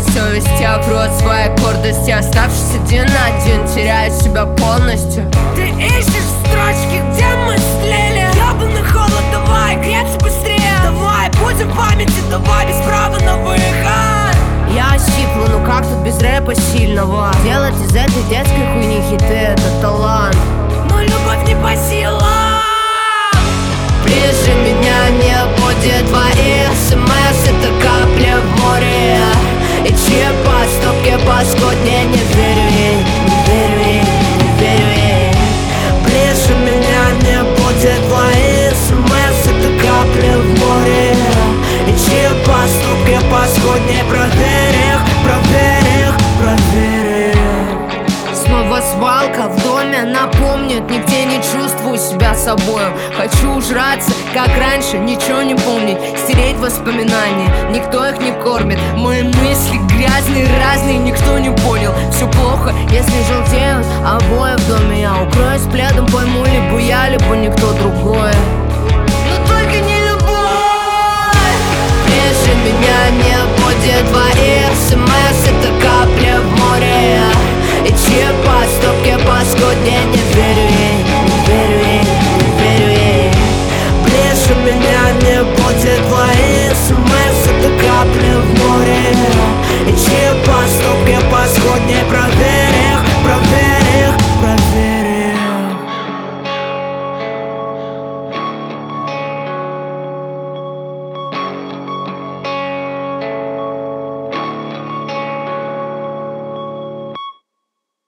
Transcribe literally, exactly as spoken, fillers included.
совесть, я вру от своей гордости. Оставшись один на один, теряю себя полностью. Ты ищешь строчки, где мы слили. Ебаный холод, давай, крепче, быстрее. Давай, будем в памяти, давай, без права на выход. Я ощипла, ну как тут без рэпа сильного? Делать из этой детской хуйни хиты — это талант. Но любовь не по силам. Ближе меня не будет твои смс, это капля в море. И чьи поступки паскуднее, не верю ей, не верю ей, не верю ей. Ближе меня не будет твои смс, это капля в море. И чьи поступки паскуднее, проверь их, проверь их, проверь их. Снова свалка в доме напомнит, нигде не чувствую себя собою. Хочу ужраться, как раньше, ничего не помнить, стереть воспоминания, никто их не кормит. Мои мысли грязные, разные, никто не понял. Все плохо, если желтеют обои в доме. Я укроюсь пледом, пойму либо я, либо никто другой. Но только не любовь. Ближе меня не будет твои смс, это капля в море. И чьи поступки паскуднее, не верю ей, не верю ей, не верю ей. Ближе меня не будет твои смс, это капля в море. И чьи поступки паскуднее,